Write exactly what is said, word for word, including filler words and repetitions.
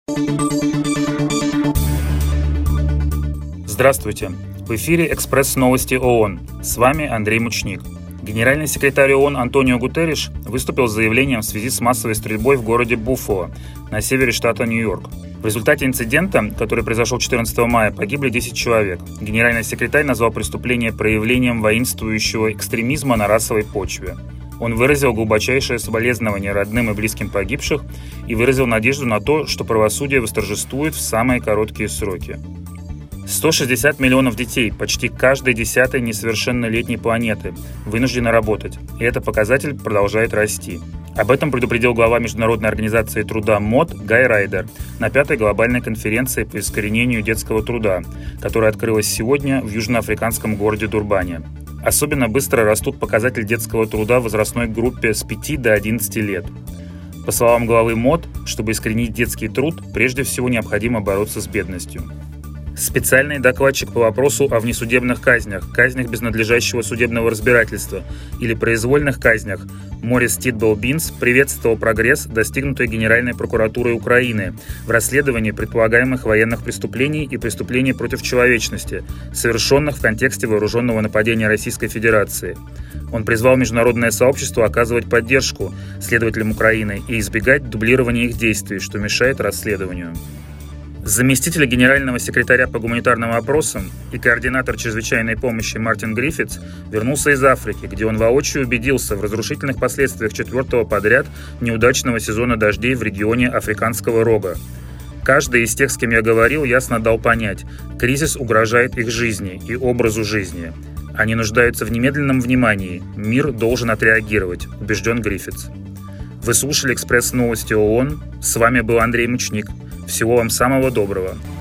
Здравствуйте! В эфире «Экспресс-новости ООН». С вами Андрей Мучник. Генеральный секретарь ООН Антонио Гутерриш выступил с заявлением в связи с массовой стрельбой в городе Буффало на севере штата Нью-Йорк. В результате инцидента, который произошел четырнадцатого мая, погибли десять человек. Генеральный секретарь назвал преступление проявлением воинствующего экстремизма на расовой почве. Он выразил глубочайшее соболезнование родным и близким погибших и выразил надежду на то, что правосудие восторжествует в самые короткие сроки. сто шестьдесят миллионов детей, почти каждой десятой несовершеннолетней планеты, вынуждены работать, и этот показатель продолжает расти. Об этом предупредил глава Международной организации труда МОД Гай Райдер на пятой глобальной конференции по искоренению детского труда, которая открылась сегодня в южноафриканском городе Дурбане. Особенно быстро растут показатели детского труда в возрастной группе с пяти до одиннадцати лет. По словам главы МОД, чтобы искоренить детский труд, прежде всего необходимо бороться с бедностью. Специальный докладчик по вопросу о внесудебных казнях, казнях без надлежащего судебного разбирательства или произвольных казнях Морис Титбол-Бинс приветствовал прогресс, достигнутый Генеральной прокуратурой Украины в расследовании предполагаемых военных преступлений и преступлений против человечности, совершенных в контексте вооруженного нападения Российской Федерации. Он призвал международное сообщество оказывать поддержку следователям Украины и избегать дублирования их действий, что мешает расследованию. Заместитель генерального секретаря по гуманитарным вопросам и координатор чрезвычайной помощи Мартин Гриффитс вернулся из Африки, где он воочию убедился в разрушительных последствиях четвертого подряд неудачного сезона дождей в регионе Африканского Рога. Каждый из тех, с кем я говорил, ясно дал понять, кризис угрожает их жизни и образу жизни. Они нуждаются в немедленном внимании, мир должен отреагировать, убежден Гриффитс. Вы слушали «Экспресс-новости ООН», с вами был Андрей Мучник. Всего вам самого доброго.